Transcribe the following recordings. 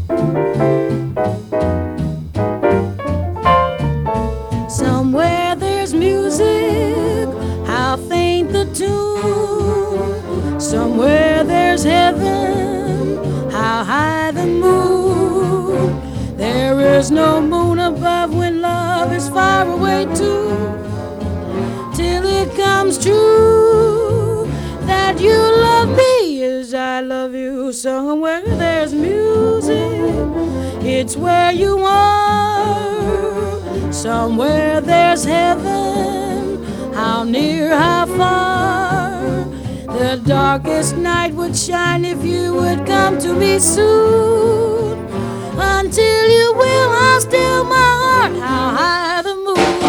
Somewhere there's music, how faint the tune. Somewhere there's heaven, how high the moon. There is no moon above when love is far away too. Till it comes true that you love me as I love you. Somewhere there's music, it's where you are. Somewhere there's heaven, how near, how far. The darkest night would shine if you would come to me soon. Until you will, I'll still my heart, how high the moon.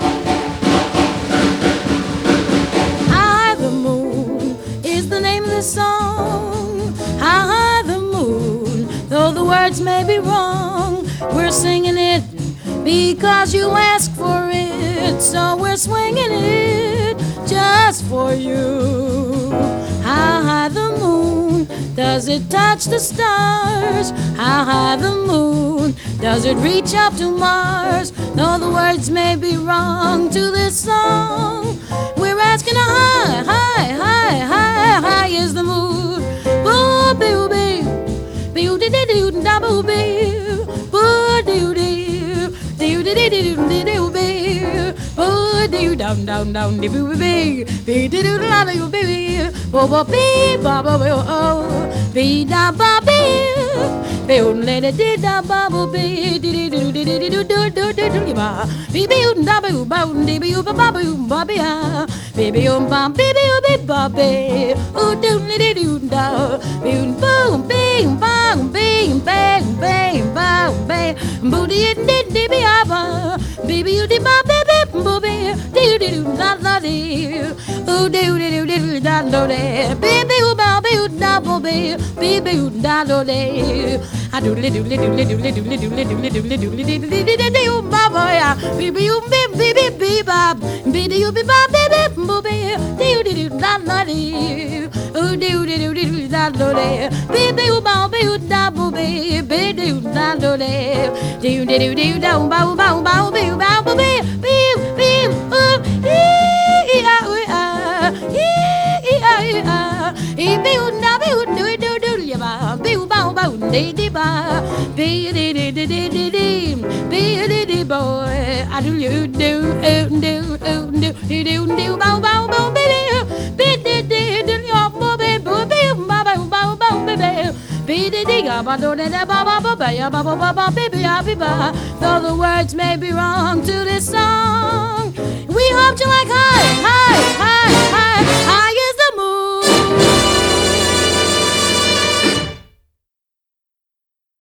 High the moon is the name of the song. How high the moon, though the words may be wrong, we're singing it because you asked for it, so we're swinging it just for you. How high the moon, does it touch the stars? How high the moon, does it reach up to Mars? Though the words may be wrong to this song, we're asking how high, high, high, high, high is the moon. Boo boo boo, boo doo doo doo da boo boo, boo doo doo. Do do do do do do be, oh do down down down do be, be do do la do be, bo bo be ba ba oh, be da ba be, be only the did da ba bo be, do do do do do do do do do ba, be be da ba ba be be ba ba ba be ha, be be ba be ba be, oh do do do da, be boom bing bang bing bang bang bang bang, booty did be baby you did my baby booby do do do la la do oh do do do da do de baby you baby you da booby baby you da do de I do do do do do do do do do do baba ya baby you baby baby baby you be baby booby do do do la la do oh do do do da do de baby you baby you da booby baby you da do de do do do da ba ba ba be ba be be be oh e a a e a e be na be do do do ya ba be ba ba de ba be de be de boy I do you do ba ba ba be de your boy ba ba ba baby be de diga ba do de ba ba ba ya ba ba ba baby ya be ba. Though the words may be wrong to this song, we hope you